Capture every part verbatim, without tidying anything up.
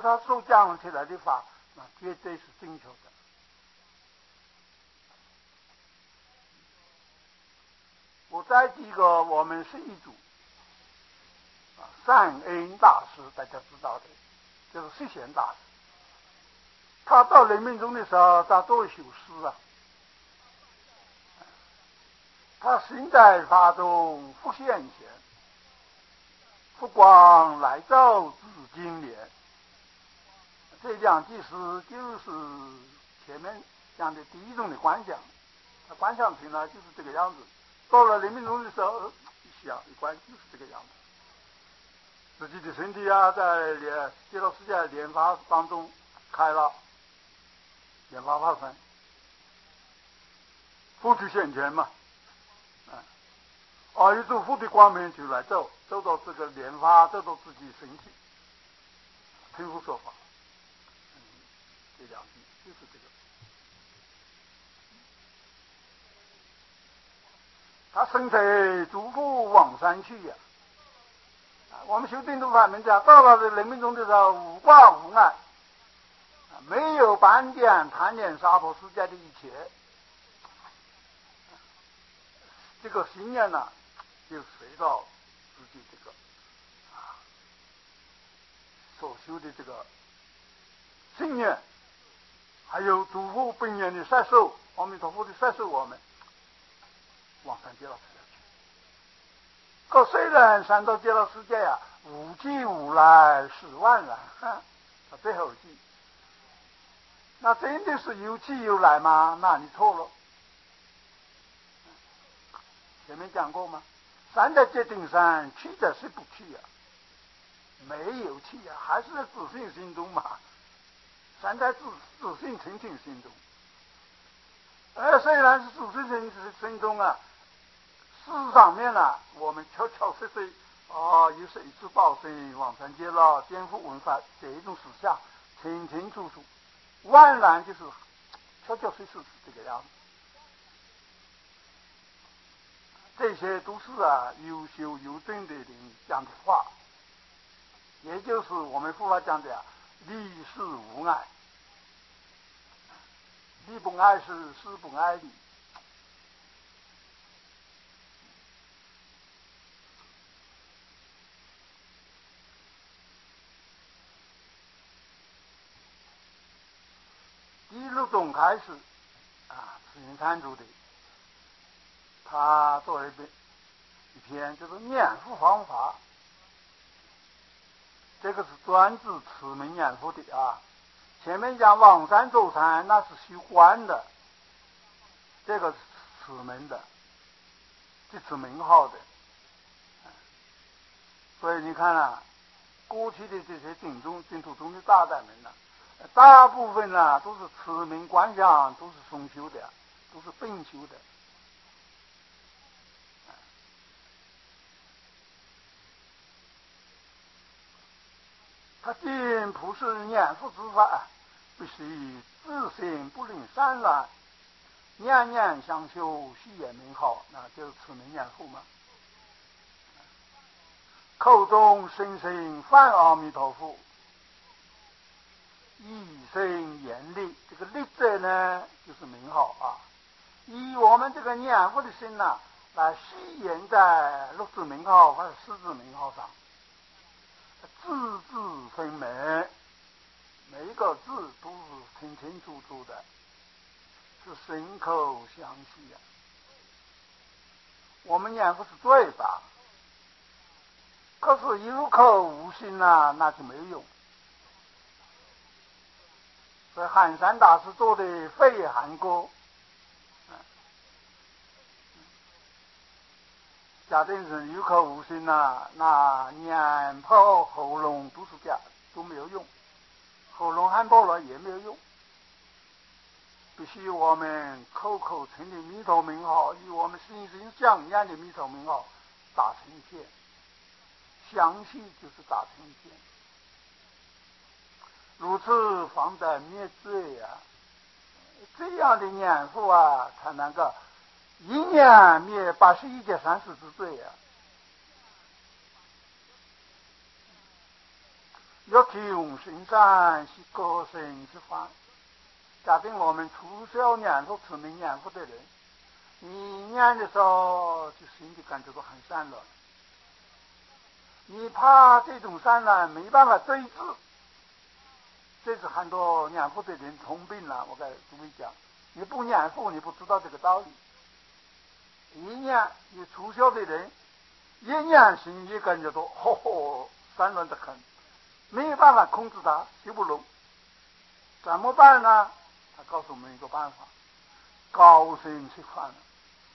他所讲起来的法，那绝对是正确的。我再举个我们是一组啊，善恩大师，大家知道的，就是释贤大师。他到人民中的时候，他都会修诗啊。他行在法中复现前，复光来照至今年。这两句诗就是前面讲的第一种的观想，他观想成了就是这个样子。到了人民中的时候，一想一观就是这个样子。自己的身体啊，在莲极乐世界莲花当中开了莲花化身，复去现前嘛。啊，一种佛的光明就来走，走到这个莲花，走到自己身体，听佛说法。嗯，这两句就是这个。他生在诸佛往山去呀、啊。我们修定度法门讲，到了人民中的时候，无挂无碍，没有半点贪恋娑婆世界的一切。这个心念呢、啊，就随着自己这个啊所修的这个信念，还有诸佛本愿的摄受，阿弥陀佛的摄受，我们往上极乐世界去。可虽然上到极乐世界呀、啊，无际无来十万来，他最后一句，那真的是有去有来吗？那你错了。前面讲过吗？山在决定山，去的是不去呀、啊？没有去呀、啊，还是在自信心中嘛。山在自自信澄清心中，而虽然是自信心心中啊，事上面啊，我们悄悄碎碎啊，又是一次报身往生极乐，颠覆文法这一种思想，清清楚楚，万然就是悄悄碎碎是这个样子。这些都是啊优秀有正的人讲的话，也就是我们佛法讲的啊，理事无碍，理不碍事，事不碍理。第六种开始啊，是云禅宗的，他做了一篇一篇就是念佛方法，这个是专指持名念佛的啊。前面讲往山走禅那是虚观的，这个是持名的，是持名号的。所以你看啊，过去的这些净宗净土宗的大德们呢、啊，大部分呢、啊、都是持名观想，都是松修的，都是并修的。他进不是念佛之法，必须自性不吝善乱，念念相修，虚言名号，那就是持名念佛嘛。口中声声梵阿弥陀佛，一声言力，这个力者呢，就是名号啊。以我们这个念佛的心呢、啊，来虚言在六字名号或者四字名号上。字字分明，每一个字都是清清楚楚的，是心口相续啊。我们念佛是嘴巴，可是有口无心啊，那就没有用。所以寒山大师做的废寒歌，假定是有口无心啊，那念破喉咙都是假，都没有用。喉咙喊破了也没有用，必须我们口口称的弥陀名号，与我们心心相念的弥陀名号打成一片，相续就是打成一片，如此方得灭罪啊！这样的念佛啊，才能够一念灭八十一劫三世之罪啊！ 要求行善是个性之法。假定我们从小念佛持名念佛的人，你念的时候就心里感觉到很善良，你怕这种善良没办法对治，这是很多念佛的人通病了。我给诸位讲，你不念佛你不知道这个道理。一念你出小的人，一念心也感觉到吼吼善良的很，没有办法控制他，修不拢，怎么办呢？他告诉我们一个办法，高声吃饭了，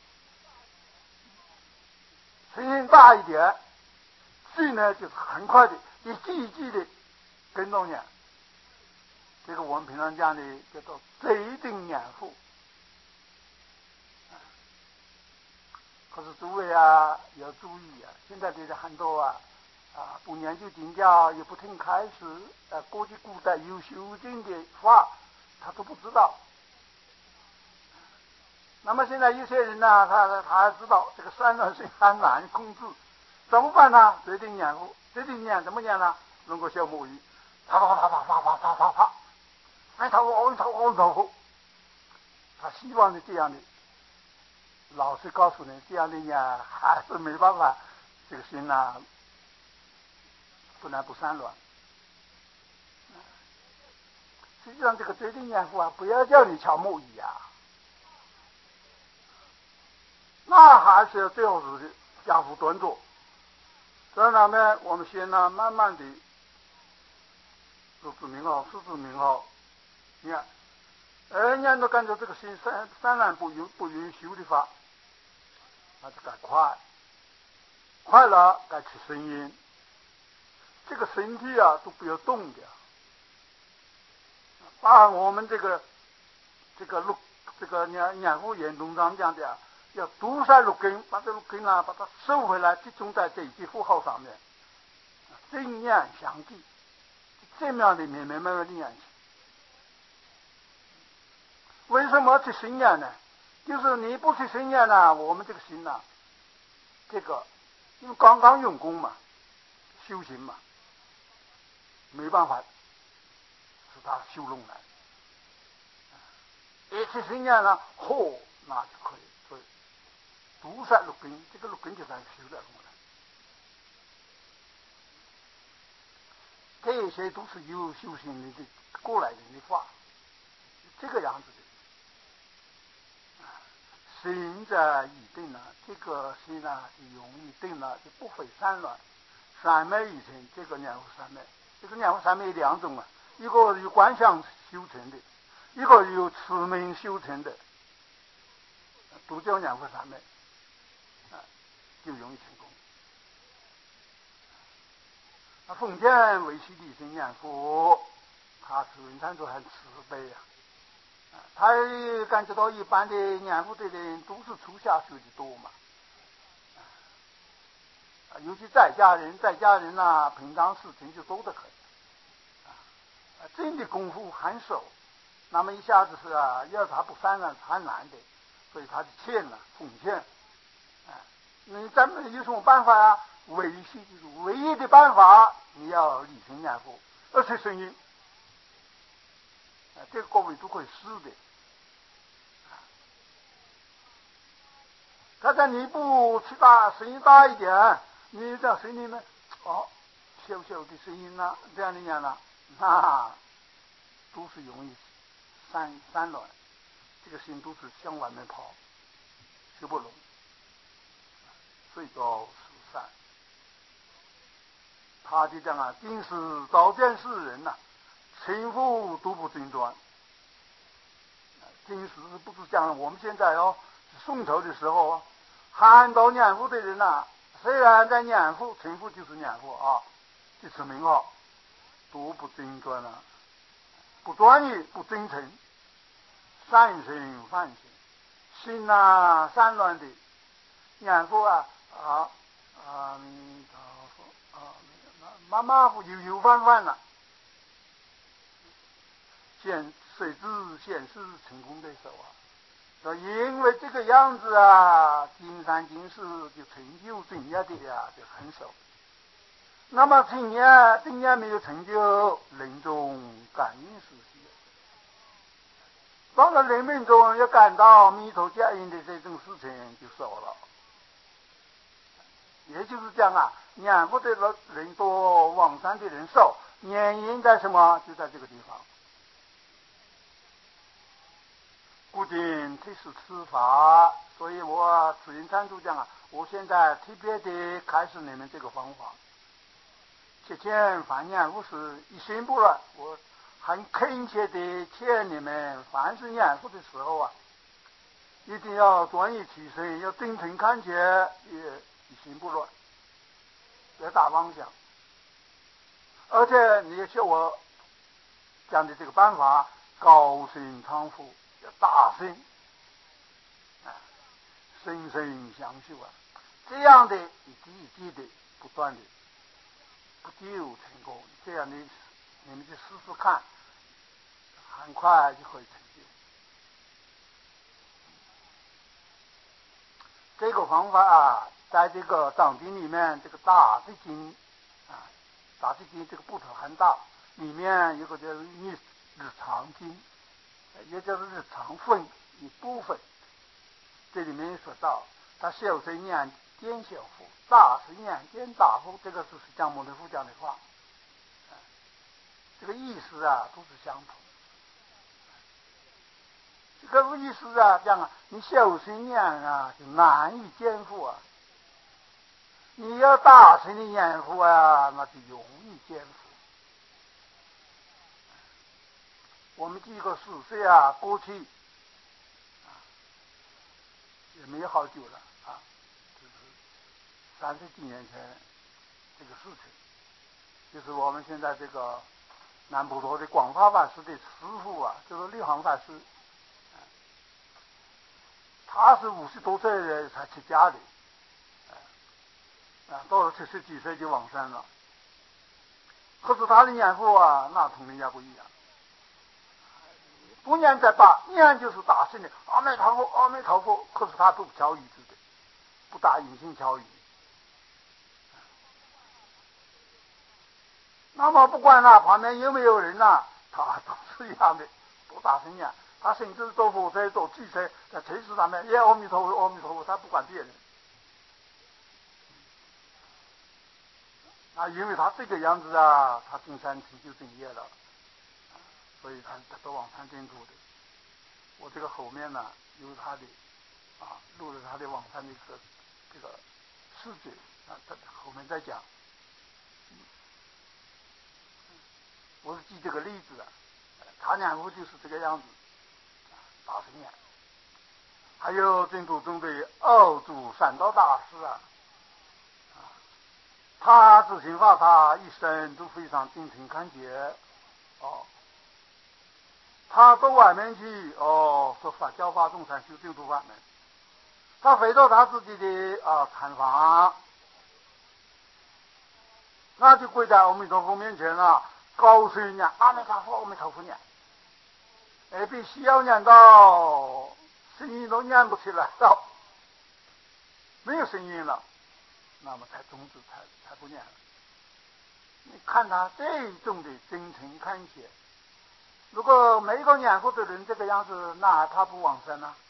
声音大一点，字呢就是很快的一句一句的跟着念。这个我们平常讲的叫做贼定念佛。可是诸位啊要注意啊，现在的人很多啊啊不研究经教，也不听开示，啊过去古代有修经的话他都不知道。那么现在有些人呢，他他知道这个善良心很难控制，怎么办呢？贼定念佛，贼定念怎么念呢？弄个小木鱼，啪啪啪啪啪啪啪啪啪，哎他我他我他他希望是这样的。老师告诉你，这样的念还是没办法，这个心呐、啊，不能不散乱。实际上，这个贼定念佛啊，不要叫你敲木鱼啊，那还是要最好是相互端坐。在那边，我们先呢，慢慢的，六字名号、四字名号，你看，人家都感觉这个心三三难不允不允许的话。那就该快，快了该起声音，这个身体啊都不要动的，把我们这个这个六这个念念佛严宗章讲的，要堵塞六根，把这六根啊把它收回来，集中在这一句符号上面，正念相继，这样的慢慢慢慢的念起。为什么去生念呢？就是你不去生念呢，我们这个心呐、啊，这个因为刚刚用功嘛，修行嘛，没办法使它修拢来。一去生念呢，嚯，那就可以，所以堵塞六根，这个六根就算修得拢了。这些都是有修行人的过来人的话，这个样子的。心在已定了，这个心呢就容易定了，就不会散乱。三昧已成，这个念佛三昧，这个念佛三昧有两种啊，一个有观想修成的，一个有持名修成的，都叫念佛三昧，啊，就容易成功。那奉天为西地心念佛，他是文禅祖很慈悲啊。他感觉到一般的念佛的人都是初下学的多嘛，尤其在家人，在家人呐、啊，平常事情就多得很，啊，真的功夫很熟，那么一下子是啊，要他不散乱很难的，所以他就欠了奉献，啊，你咱们有什么办法啊？唯一唯一的办法，你要理性念佛，而且声音，啊，这个各位都可以试的。他在你不去大声音大一点，你在心里面哦小小的声音呢，这样的念呢，那都是容易散散乱，这个心都是向外面跑，修不拢，所以叫失散。他就讲啊，今世早见世人呐、啊，称呼都不精专。今世不是讲我们现在哦。宋朝的时候啊，很多念佛的人呐、啊，虽然在念佛，称呼就是念佛啊，就是名号，都不精专啊，不专业，不真诚，善心犯心，心呐、啊、散乱的，念佛啊啊啊弥陀佛啊，马马虎悠悠泛泛了，现谁知现世成功的时候啊。因为这个样子啊，今生今世就成就真要的呀，就很少。 那么今年今年没有成就，临终感应实现。到了临命中要感到弥陀接引的这种事情就少了。也就是讲啊，念佛的人多，往生的人少，原因在什么？就在这个地方。固定这是此法，所以我慈云禅主讲啊，我现在特别的开始你们这个方法。之前凡念佛是一心不乱，我很恳切的劝你们，凡是念佛的时候啊，一定要专一起身，要真诚看见，也一心不乱，要大方向。而且你也学我讲的这个办法，高声唱佛，要大声，啊，声声相续啊，这样的一滴一滴的不断的，不久成功。这样的你们去试试看，很快就会成就。这个方法啊，在这个藏经里面，这个大智经啊，大智经这个部头很大，里面有个叫日日常经，也就是日常分一部分。这里面说到，他小乘念见小佛，大乘念见大佛，这个是释迦牟尼佛讲的话，这个意思啊都是相同。这个意思啊，讲啊，你小乘念啊就难以见佛啊，你要大乘的念佛啊，那就容易见佛。我们几个四岁啊，过去啊也没有好久了啊，就是三十几年前这个事情，就是我们现在这个南普陀的广发法师的师父啊，就是六行法师，啊、他是五十多岁的才出家的，啊，啊到了七十几岁就往生了。可是他的念佛啊，那同人家不一样。不念在把念就是大声的阿弥陀佛阿弥陀佛，可是他不敲语子的，不打隐性敲语。那么不管他旁边有没有人呐、啊，他都是一样的，不大声念。他甚至做佛车做汽车在车子上面也阿弥陀佛阿弥陀佛，他不管别人。啊，因为他这个样子啊，他进山成就正业了。所以他得到往生净土的。我这个后面呢有他的啊，录了他的往生的这个这个事迹啊，在后面再讲。我是举这个例子啊，他念佛就是这个样子，大声念。还有净土中的二祖善道大师啊，啊，他自行法他一生都非常真诚恳切哦。他到外面去哦，说法教化众生修净土法门。他回到他自己的啊禅房，那就跪在阿弥陀佛面前了，高声念阿弥陀佛阿弥陀佛念，哎，必须要念到声音都念不起来了，没有声音了，那么才终止，才才不念了。你看他这种的真诚恳切。如果每个念佛的人这个样子，那他不往生呢、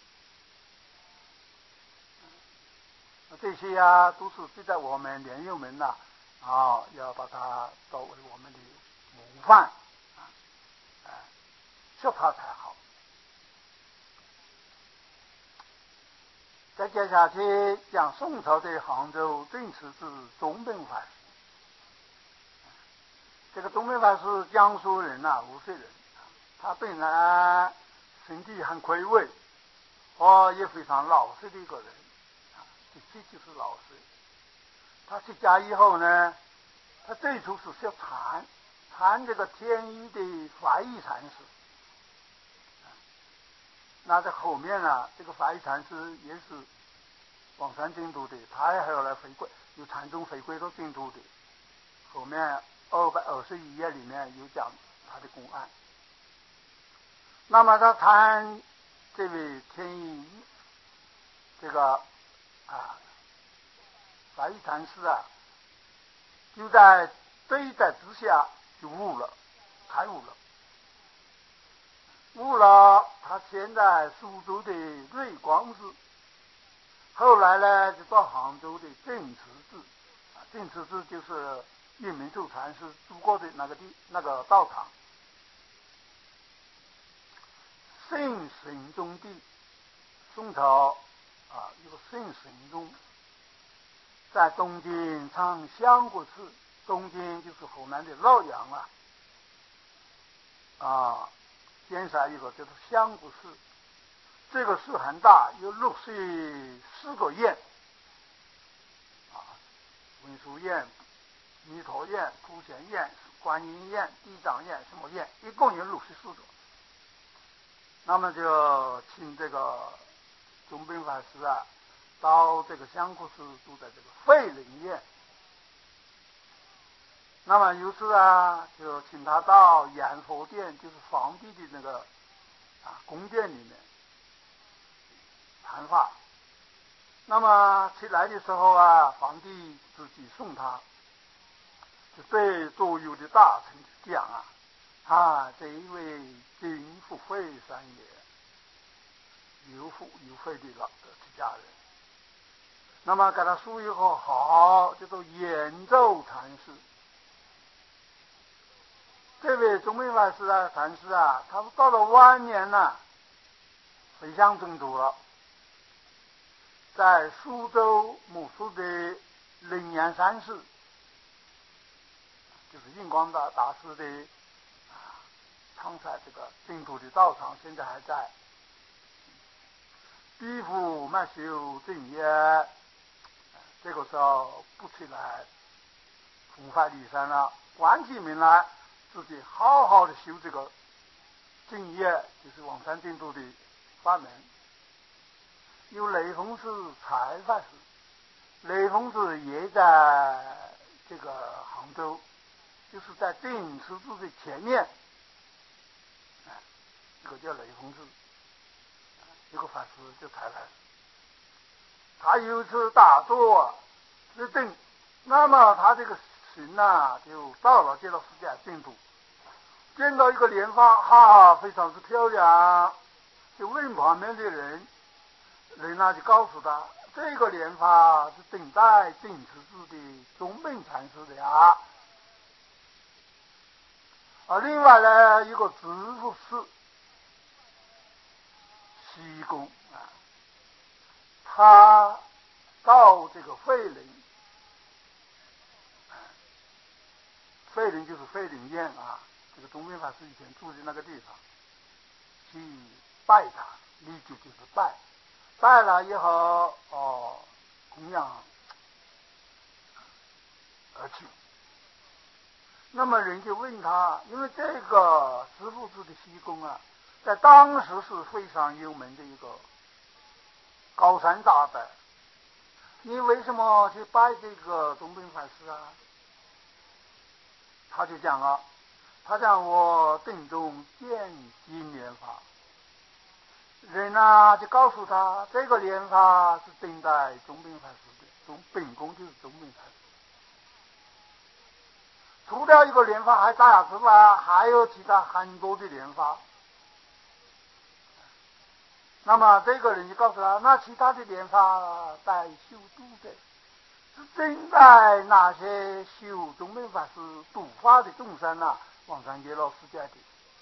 啊？这些啊，都是对待我们莲友们呐、啊，啊，要把它作为我们的模范啊，啊，学他才好。再接下去讲宋朝的杭州正慈寺宗本法师。这个宗本法师江苏人呐、啊，无锡人。他本来身体很魁伟，哦，也非常老实的一个人，啊，的确就是老实。他出家以后呢，他最初是学禅，禅这个天一的法义禅师。那在后面呢，这个法义禅师也是往生净土的，他还后来回归，由禅宗回归到净土的。后面二百二十一页里面有讲他的公案。那么他谈这位天意这个啊法义禅师啊， 就在对待之下就悟了，开悟了。悟了，他现在苏州的瑞光寺，后来呢就到杭州的净慈寺，净慈寺就是叶明寿禅师住过的那个地那个道场。圣神宗帝，宋朝啊一个圣神宗，在东京唱香国寺，东京就是湖南的洛阳啊，啊。建设一个叫做香国寺，这个寺很大，有六十四个院，啊，文殊院、弥陀院、普贤院、观音院、地藏院什么院，一共有六十四个。那么就请这个宗宾法师啊，到这个香国寺住在这个慧林院。那么有次啊，就请他到延佛殿，就是皇帝的那个啊宫殿里面谈话。那么起来的时候啊，皇帝自己送他，就对左右的大臣讲啊，啊，这一位金福慧三爷，有福有慧的老的出家人。那么给他说以后，好，叫做延寿禅师。这位宗宾法师啊，禅师啊，他到了晚年呢、啊，回向中途了，在苏州木苏的灵岩山寺，就是印光大大师的啊，创在这个净土的道场，现在还在。地府卖修正业，这个时候不起来，风发离山了，关起门来。自己好好的修这个正业，就是往生净土的法门。有雷锋寺财法师，雷锋寺也在这个杭州，就是在净慈寺的前面，哎，这个叫雷锋寺，一个法师叫财法师。他有一次打坐入定，那么他这个行啊，就到了极乐世界净土。见到一个莲花，哈，非常之漂亮，就问旁边的人，人呢就告诉他，这个莲花是等待净慈寺的宗宾禅师的呀。啊，另外呢，一个知府寺西宫啊，他到这个慧林，慧林就是慧林院啊。这个宗宾法师以前住的那个地方，去拜他，礼节就是拜，拜了以后哦，供养而去。那么人就问他，因为这个知府寺的西宫啊，在当时是非常有名的一个高山大德，你为什么去拜这个宗宾法师啊？他就讲了。他讲我定中见金莲花，人啊就告诉他，这个莲花是等待宗宾法师的，宗本宫就是宗宾法师。除了一个莲花还大之外，还有其他很多的莲花。那么这个人就告诉他，那其他的莲花在修度的，是等待那些修宗宾法师度化的众生啊。往生极乐世界的。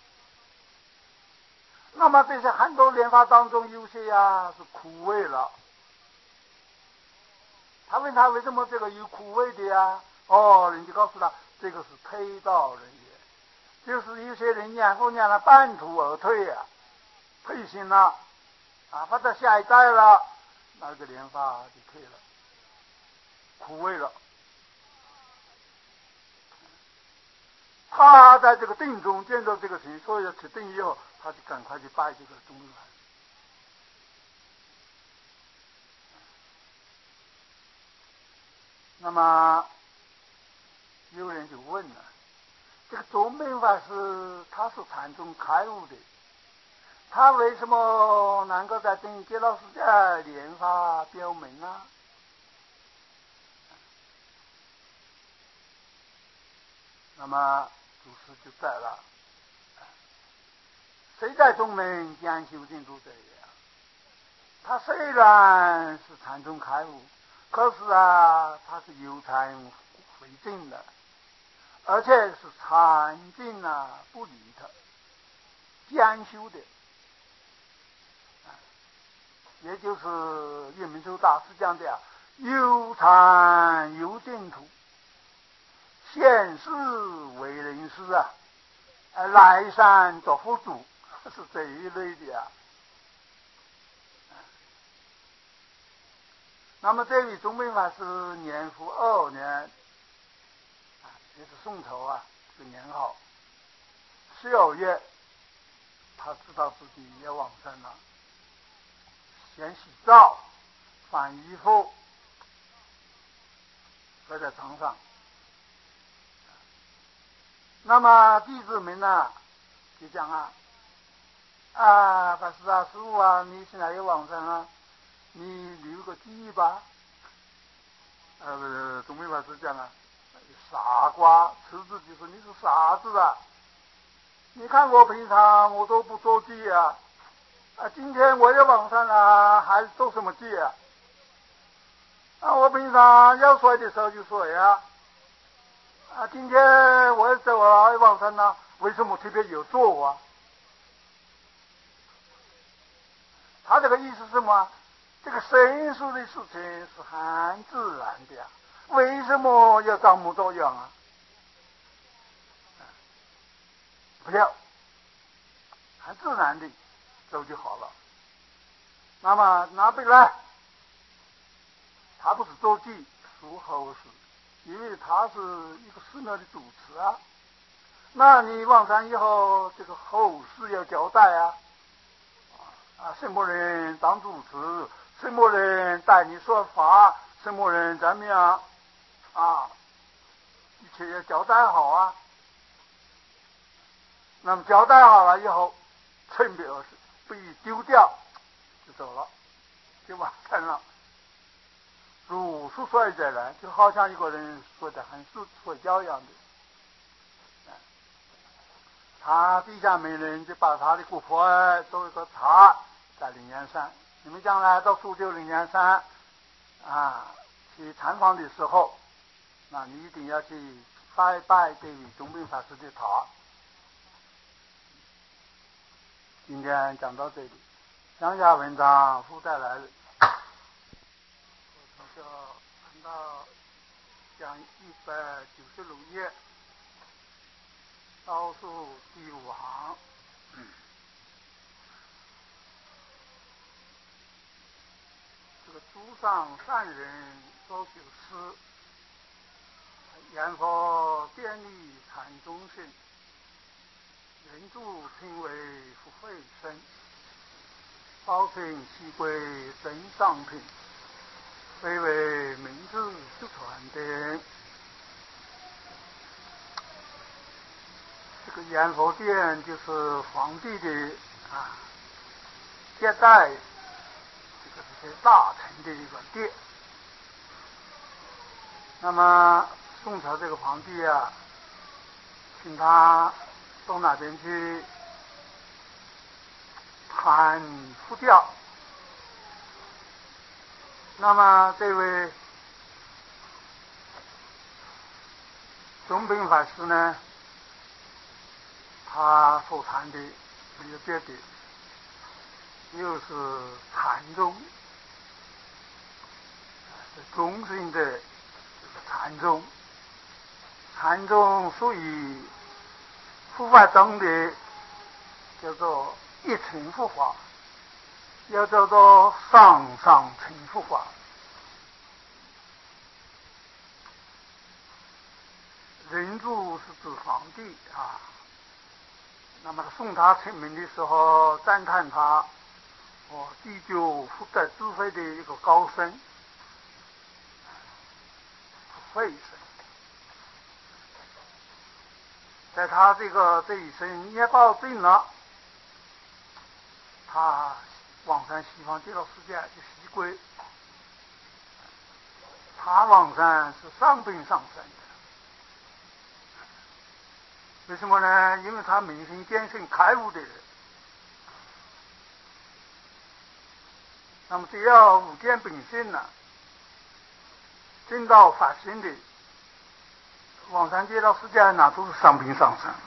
那么这些很多莲花当中，有些呀是枯萎了。他问他为什么这个有枯萎的呀？哦，人家告诉他，这个是推道人也，就是有些人念佛念了半途而退呀、啊，退心了啊，或者下一代了，那个莲花就退了，枯萎了。他在这个定中见到这个神，所以要起定以后，他就赶快去拜这个宗宾法师。那么有人就问了，这个宗宾法师他是禅宗开悟的，他为什么能够在定极乐世界莲花标明呢？ 那么祖师就在了，谁在宗门讲修净土者也？他虽然是禅宗开悟，可是啊，他是有禅回正的，而且是禅净啊不离的，讲修的，也就是月明洲大师讲的啊，有禅有净土，现世为人师啊，来生做佛祖，是这一类的啊。那么这位宗本法师年复二年，也是宋朝啊，这个年号十二月，他知道自己要往生了，先洗澡，换衣服，睡在床上。那么弟子们呢，就讲啊，啊，法师啊，师父啊，你现在要往生啊，你留个记忆吧。呃，宗本法师讲啊，傻瓜，辞自己说你是傻子啊！你看我平常我都不做记啊，啊，今天我要往生了，还做什么记啊？啊，我平常要睡的时候就睡啊，啊，今天我要走了要往生了，为什么特别有做啊？他这个意思是什么？这个生疏的事情是很自然的呀，为什么要装模作样啊？不要，很自然的走就好了。那么拿回来，他不是做记属后事，因为他是一个寺庙的主持啊。那你往生以后，这个后事要交代啊。啊，什么人当主持？什么人带你说法？什么人怎么样？啊，一切要交代好啊。那么交代好了以后，趁别而事，不一丢掉就走了，就完成了。如是睡着了，就好像一个人睡得很熟睡觉一样的。他底下没人，就把他的骨灰做一个塔在灵岩山。你们将来到苏州灵岩山啊去参访的时候，那你一定要去拜拜这位宗本法师的塔。今天讲到这里，上下文章附带来了，我从这看到讲一百九十六页，倒数第五行。嗯，这个诸上善人说九师，言佛遍历禅宗性，人助称为福慧身，包称西归真上品，非为名字之传的。这个阎佛殿就是皇帝的啊接待这个这些大臣的一个殿。那么宋朝这个皇帝啊，请他到那边去谈佛教。那么这位宗本法师呢，他所谈的没有别的，又是禅宗，是中性的禅宗。禅宗属于佛法中的叫做一乘佛法，又叫做上上乘佛法。人主是指皇帝啊。那么送他成名的时候，赞叹他哦，地久福德智慧的一个高僧，慧生。在他这个这一生业报尽了，他往生西方极乐世界就西归。他往生是上品上生的， 为什么呢？因为他明心见性开悟的人。那么只要五见秉性呢，正道法性的，往生极乐世界呢都是上品上生。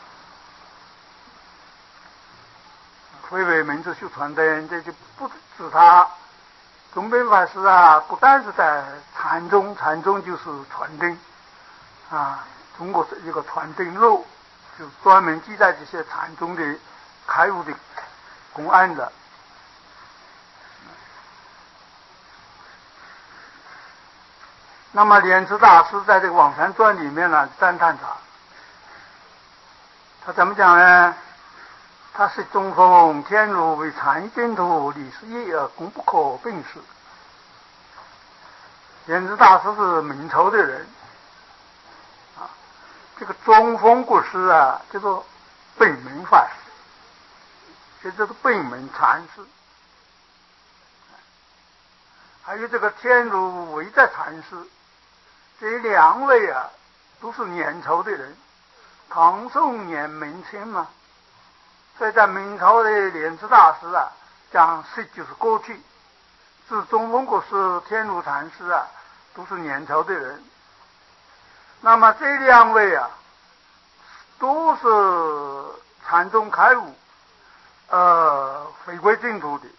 慧为明智修传灯，这就不止他宗本法师啊，不但是在禅宗，禅宗就是传灯啊，中国一个传灯录，就专门记载这些禅宗的开悟的公案的。那么莲池大师在这个《往生传》里面呢赞叹他，他怎么讲呢？他是中风天如为禅净土，理事业而功不可并视。莲池大师是明朝的人啊，这个中风国师啊叫做本门法师，这就是本门禅师。还有这个天如为在禅师，这两位啊都是年朝的人，唐宋年明清嘛。所以在明朝的莲池大师啊，讲十就是过去，至中风国师、天如禅师啊，都是年朝的人。那么这两位啊，都是禅宗开悟，呃，回归净土的。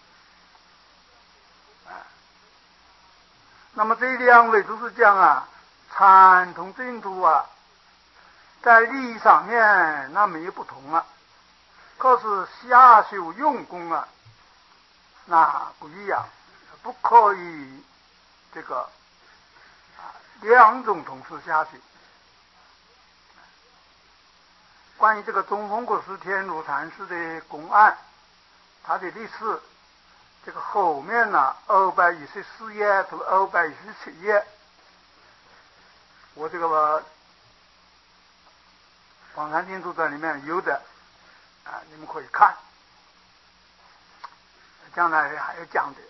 那么这两位都是讲啊，禅同净土啊，在利益上面那没有不同啊。可是下修用功啊，那不一样，不可以这个啊两种同时下修。关于这个中风国师天如禅师的公案，他的历史，这个后面呢二百一十四页到二百一十七页，我这个《广禅净土传》里面有的。啊，你们可以看，将来还要讲的。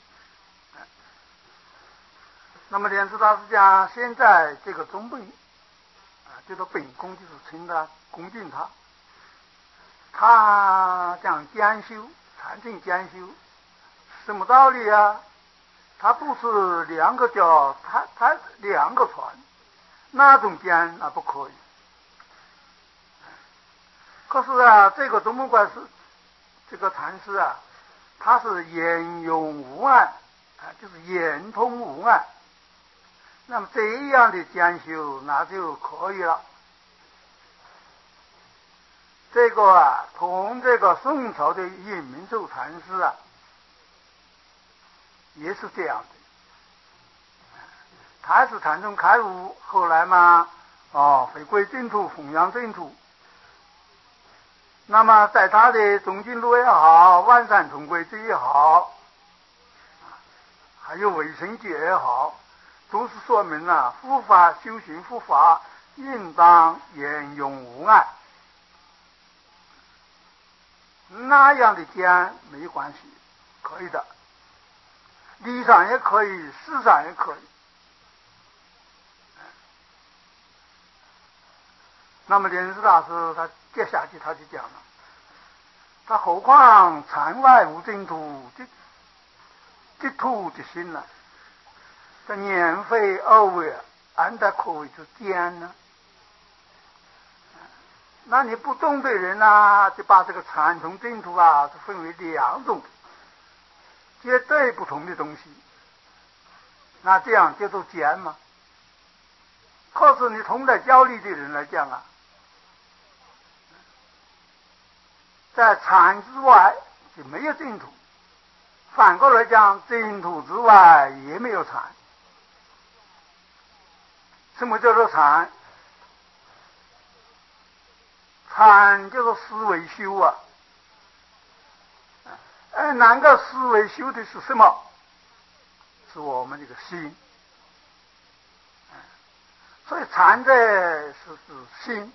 那么莲池大师讲，现在这个中本啊，这个本宫就是称他恭敬他，他讲兼修，禅定兼修，什么道理啊？他不是两个脚，他他两个船，那种兼那不可以。可是啊，这个中本观是这个禅师啊，他是言用无碍啊，就是言通无碍。那么这样的兼修那就可以了。这个啊，同这个宋朝的尹明寿禅师啊，也是这样的。他是禅宗开悟，后来嘛，哦，回归净土，弘扬净土。那么在他的中经录也好，万山重归记也好，还有维生解也好，都是说明了护法修行护法应当言用无碍。那样的讲没有关系，可以的，理上也可以，事上也可以。那么莲池大师他接下去他就讲了，他何况禅外无净土，这这土的心呢？这年费二位，安得可谓之艰呢？那你不懂的人啊，就把这个禅同净土啊，分为两种绝对不同的东西，那这样叫做艰吗？可是你同在教理的人来讲啊，在禅之外就没有净土，反过来讲，净土之外也没有禅。什么叫做禅？禅叫做思维修啊。哎，哪个思维修的是什么？是我们这个心。所以禅的是指心。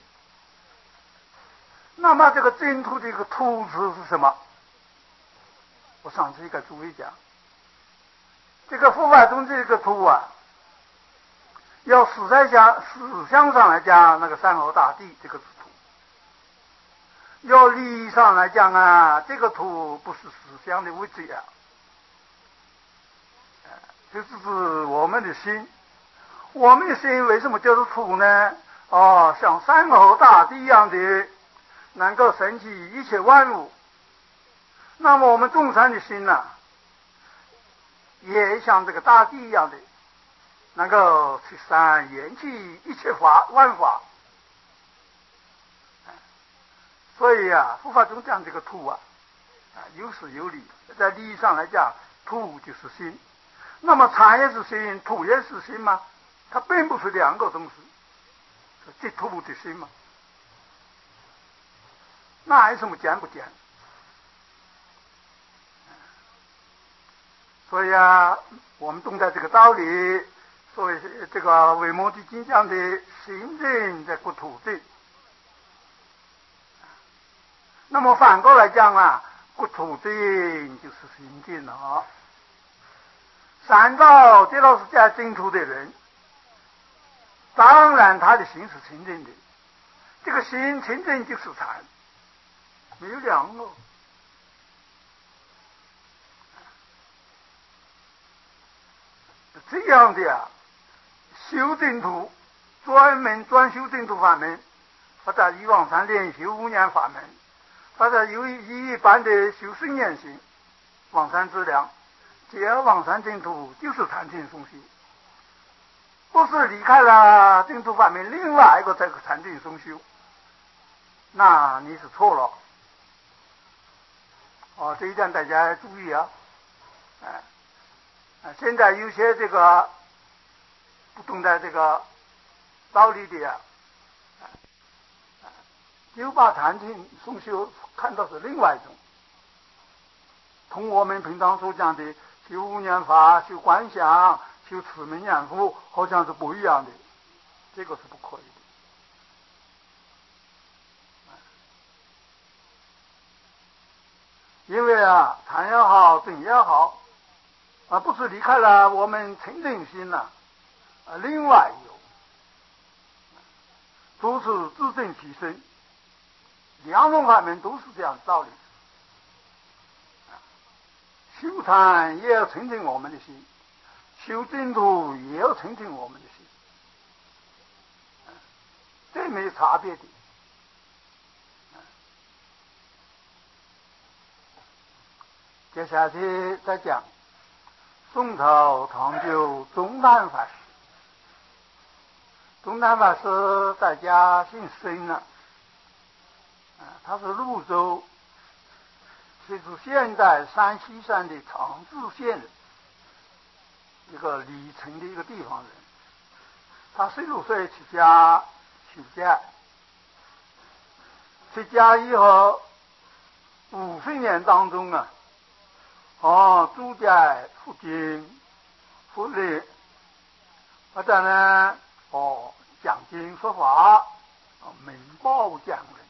那么这个净土的一个土字是什么？我上次给诸位讲，这个佛法中这个土啊，要实在讲思想上来讲，那个山河大地这个是土。 要利益上来讲啊，这个土不是思想的位置啊，这就是我们的心。我们的心为什么叫做土呢？哦，像山河大地一样的，能够升起一切万物。那么我们众生的心呢、啊，也像这个大地一样的，能够去散延起一切法万法。所以啊，佛法中讲这个土啊，啊有实有理，在理义上来讲，土就是心。那么禅也是心，土也是心吗？它并不是两个东西，这土的心嘛，那还有什么讲不讲？所以啊，我们懂得这个道理，所以这个维摩诘经讲的心正在国土地。那么反过来讲啊，国土地就是心净了。三道这都是在净土的人，当然他的心是清净的，这个心清净就是禅，没有两个。这样的啊，修净土，专门专修净土法门，或者以往上练修五年法门，或者有一般的修十年行，往上质量，只要往上净土就是禅定松修，不是离开了净土法门，另外一个这个禅定松修，那你是错了。哦，这一点大家注意啊，哎。现在有些这个不懂得这个道理的啊，就把禅定松修看到是另外一种，同我们平常所讲的修五念法、修观想、修持名念佛，好像是不一样的，这个是不可以的。因为啊，禅也好，定也好。啊，不是离开了我们清净心了、啊，啊，另外有，都是自证其身，两种法门都是这样的道理。啊，修禅也要清净我们的心，修净土也要清净我们的心，啊，这没有差别的。啊，接下去再讲。宋朝唐就宗旦法师，宗旦法师在家姓孙了，啊，他是泸州，就是现在山西省的长治县一个里城的一个地方人。他十六岁出家修戒，出家以后五十年当中啊。哦，住在附近，附近，或者呢，哦，讲经说法，哦，明报讲人。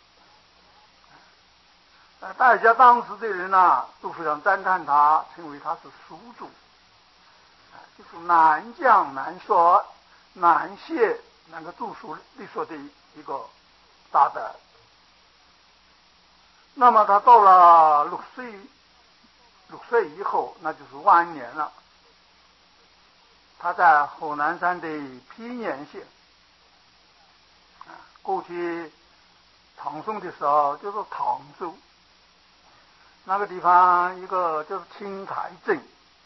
呃，大家当时的人呐、啊，都非常赞叹他，称为他是书主，啊，就是难讲难说难写那个著书立说的一个大德。那么他到了六岁。六岁以后，那就是晚年了。他在河南省的皮年县，啊，过去唐宋的时候就是唐州那个地方，一个就是青台镇，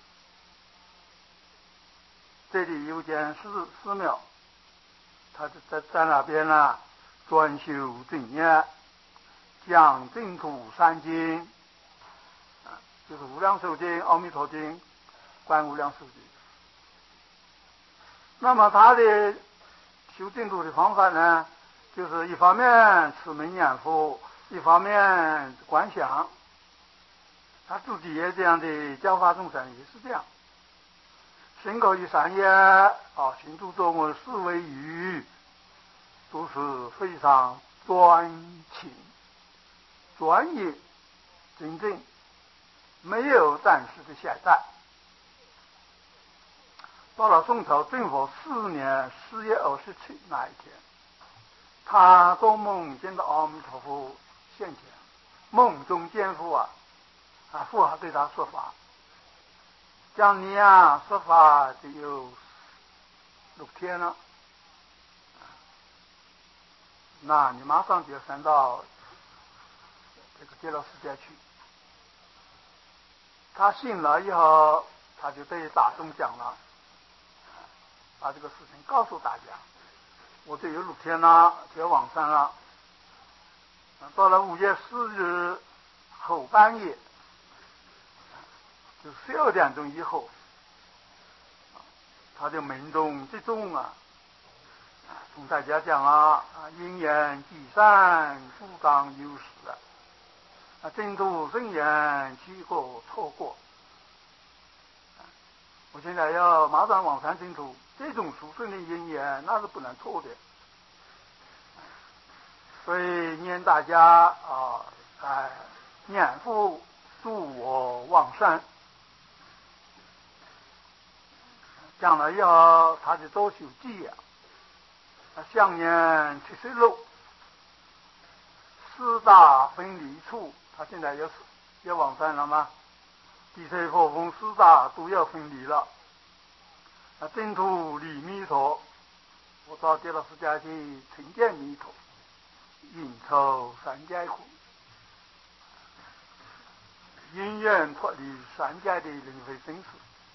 这里有间寺寺庙，他就在在那边呢专修正业，讲净土三经。就是无量寿经、阿弥陀经、观无量寿经。那么他的修净土的方法呢，就是一方面持名念佛，一方面观想。他自己也这样的教化众生，也是这样。身口与三业啊，行住坐卧四维语，都是非常专情、专业、真正。没有暂时的懈怠。到了宋朝正佛四年四月二十七那一天，他做梦见到阿弥陀佛现前，梦中见父啊，啊，父还对他说法，讲你啊说法得有六天了，那你马上就要升到这个极乐世界去。他信了以后，他就对大众讲了，把这个事情告诉大家。我这有六天了，就要往生了。到了五月四日后半夜，就十二点钟以后，他就命中集中啊，同大家讲啊，因缘积善，主张有时啊。啊，净土圣言，岂可错过？我现在要马上往生净土，这种殊胜的因缘那是不能错的。所以念大家啊，哎，念佛助我往生。讲了以后，他就多修记啊，享年七十六，四大分离处。他现在要要往生了吗？地水火风四大都要分离了。啊，净土离弥陀，我到极乐世界去成见弥陀，应抽三界苦，因缘脱离三界的轮回生死。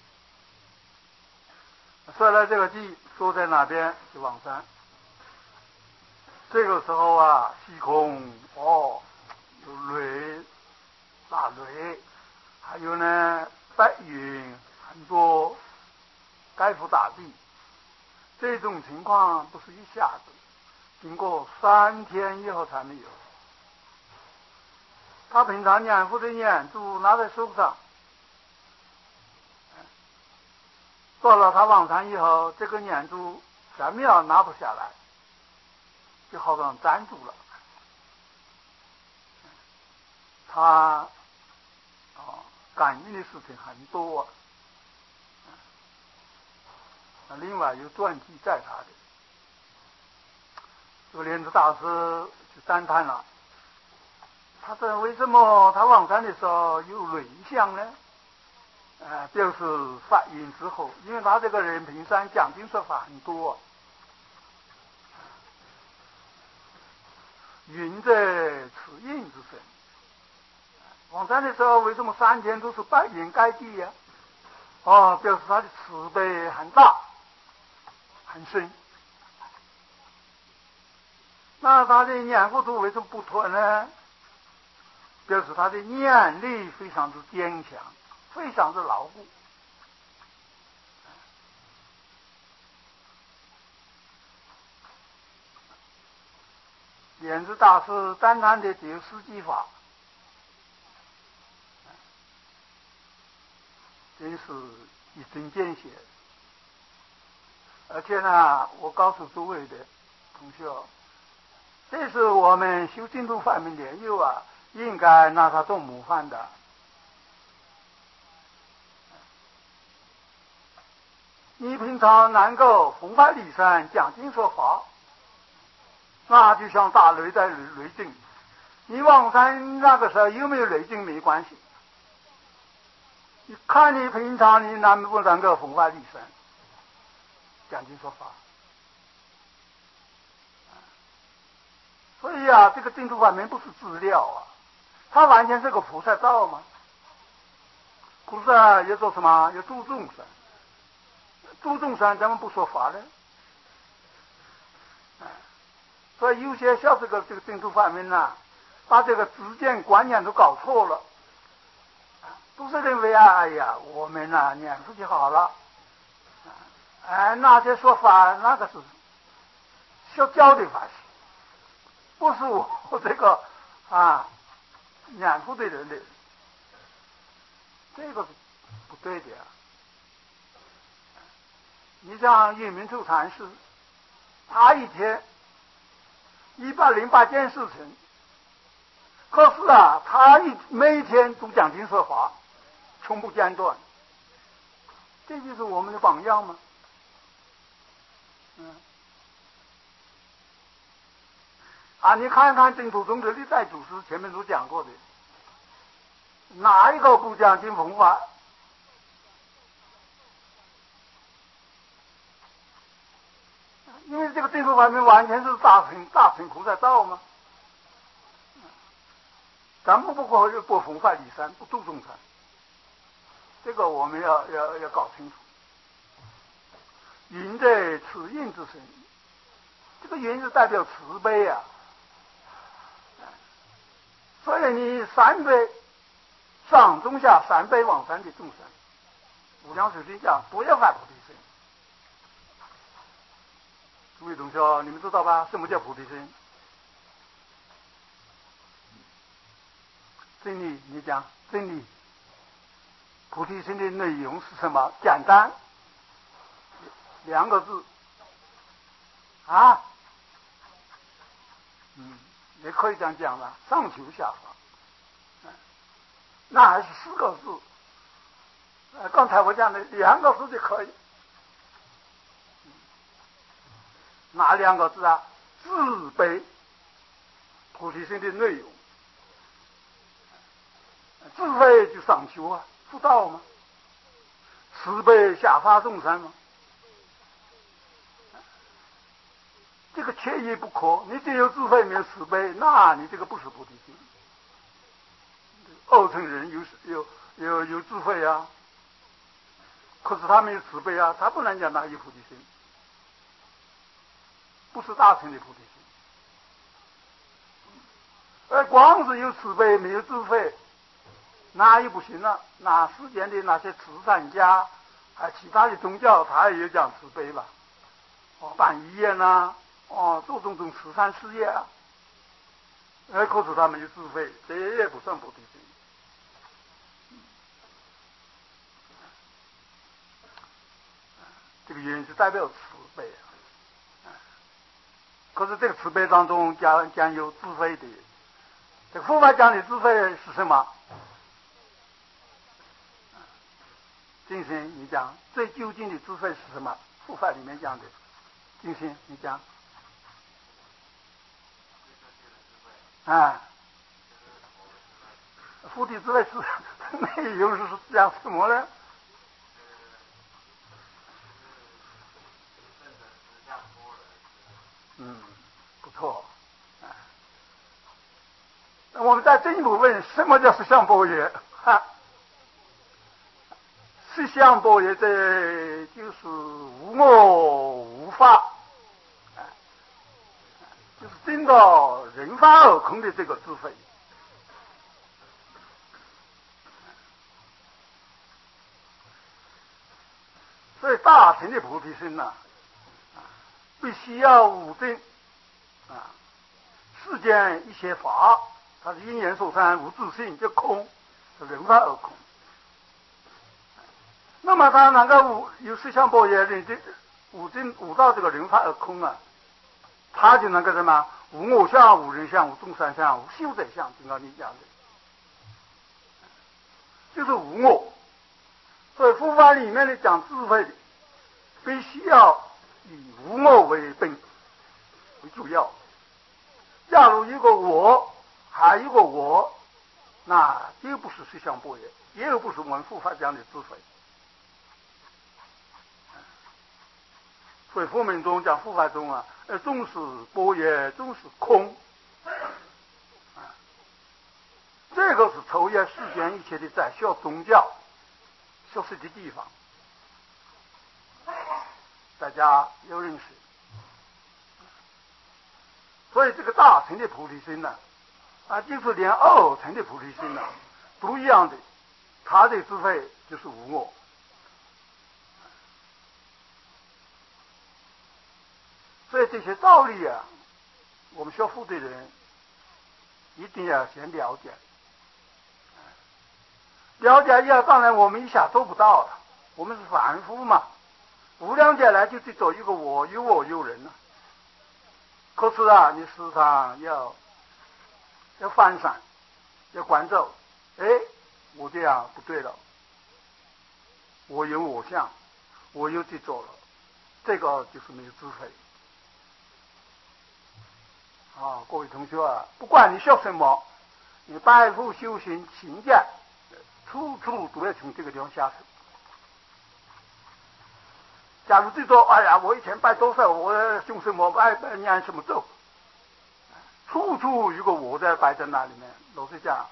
说了这个记，说在哪边就往生。这个时候啊，虚空哦，有雷。大雷，还有呢白云很多，盖覆大地。这种情况不是一下子，经过三天以后才没有。他平常念佛的念珠拿在手上，到了他往生以后，这个念珠三秒拿不下来，就好像粘住了。他哦，感应的事情很多啊。另外有传记在他的，这个莲池大师就赞叹了，他说为什么他往生的时候有雷相呢？呃，表示发愿之后，因为他这个人平常讲经说法很多、啊，云在此印之身。往生的时候为什么三天都是白云盖地呀、啊？哦，表示他的慈悲很大很深。那他的念佛珠为什么不脱呢？表示他的念力非常之坚强，非常之牢固。莲池大师赞叹的只有四句法，真是一针见血。而且呢，我告诉诸位的同学，这是我们修净土法门的友啊，应该拿它做模范的。你平常能够弘法利生、讲经说法，那就像打雷在雷雷震。你往生那个时候有没有雷震没关系，你看你平常你能不能够弘法利生、讲经说法。所以啊，这个净土法门不是资料啊，它完全是个菩萨道嘛。菩萨要做什么？要度众生。度众生咱们不说法呢。所以有些小这个这个净土法门呐，把这个知见观念都搞错了，都是认为啊，哎呀，我们呐、啊、念出去好了，哎，那些说法那个是小教的法师，不是我这个啊念佛的人的，这个是不对的呀。你像云明处禅师，他一天一百零八件事情，可是啊，他一每天都讲经说法，从不间断，这就是我们的榜样嘛。嗯， 啊，你看看净土宗的历代祖师前面都讲过的，哪一个不讲金佛法？因为这个净土法门完全是大乘大乘菩萨道嘛，咱们不可不弘法利山，不度众生，这个我们要要要搞清楚。云在慈印之身，这个云是代表慈悲啊，所以你三悲上中下三悲往生的众生，无量寿经讲不要发菩提心。诸位同学，你们知道吧？什么叫菩提心？真理，你讲真理。菩提心的内容是什么？简单，两个字啊，嗯，也可以这样讲了，上求下发，那还是四个字。呃，刚才我讲的两个字就可以。哪两个字啊？自悲，菩提心的内容。自悲就上求啊，悟道嘛。慈悲下发众生嘛。这个缺一不可。你只有智慧没有慈悲，那你这个不是菩提心。二乘人有有有有智慧啊，可是他没有慈悲啊，他不能讲他有菩提心。不是大乘的菩提心，而光是有慈悲没有智慧，那也不行了。那世间的那些慈善家，还其他的宗教，他也有讲慈悲吧？哦，办医院呐，哦，做种种慈善事业啊。哎，可是他没有智慧，这也不算菩提心。这个原因是代表慈悲啊。可是这个慈悲当中讲讲有智慧的，这个佛法讲的智慧是什么？金星，你讲最究竟的智慧是什么？佛法里面讲的，金星，你讲。啊，佛的智慧是内容是讲什么呢？嗯，不错。啊，我们在进一步问，什么叫实相般若？哈，实相般若这就是无我无法，啊，就是真到人法二空的这个智慧。所以大乘的菩提心呢，啊，必须要悟证啊，世间一切法，它是因缘所生，无自性，就空，是人法而空。那么他能够悟有实相般若的这悟证悟到这个人法而空啊，他就能够什么？无我相，无人相，无众生相，无修者相，就按你讲的，就是无我。所以佛法里面的讲智慧的，必须要以无我为本为主要。假如一个我，还有一个我，那就不是实相般若，也不是我们佛法讲的智慧。所以佛门中讲佛法中啊，呃，终是般若，终是空。啊，这个是超越世间一切的在小宗教消失的地方，大家要认识。所以这个大乘的菩提心呢，啊，就是连二乘的菩提心呢，都一样的，他的智慧就是无我。所以这些道理啊，我们学佛的人一定要先了解。了解以后，当然我们一下做不到了，我们是凡夫嘛，无量劫来就得做一个我，有我有人了。可是啊，你时常要要翻闪，要关照，哎，我这样不对了，我有我相，我又去做了，这个就是没有智慧。 啊，各位同学啊，不管你学什么，你拜佛修行勤俭，处处都要从这个地方下手。假如就说，哎呀，我以前拜多少，我凶什么拜拜念什么咒，处处如果我在摆在那里面，老实讲，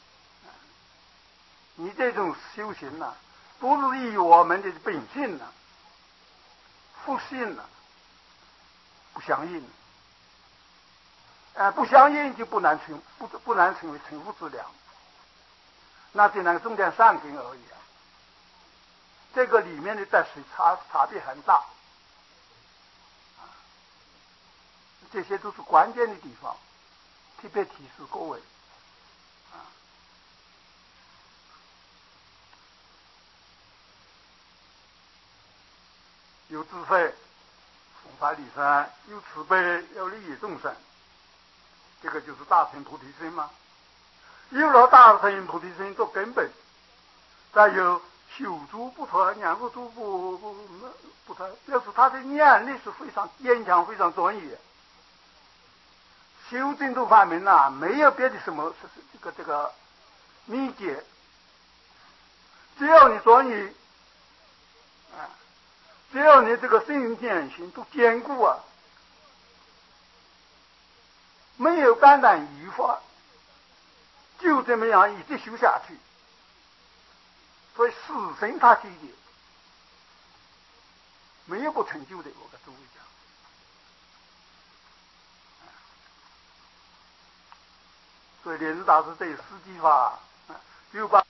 你这种修行呢、啊，不是以我们的本性呢、啊、复性呢、啊、不相应，呃，不相应就不难成不不难成为成佛之良，那只能种点善根而已啊。这个里面的在水差差别很大，这些都是关键的地方，特别提示各位。有智慧，弘法利生；有慈悲，要利益众生。这个就是大乘菩提心嘛。有了大乘菩提心做根本，再有修诸不脱，念佛诸不不不脱，表示他的念力是非常坚强、非常专业。修净土法门呐、啊，没有别的什么这个这个秘诀，只要你专业啊。只要你这个心见心都坚固啊，没有肝胆欲法，就这么样一直修下去。所以死生他记的，没有不成就的。我跟诸位讲，所以莲师大师对四季法就把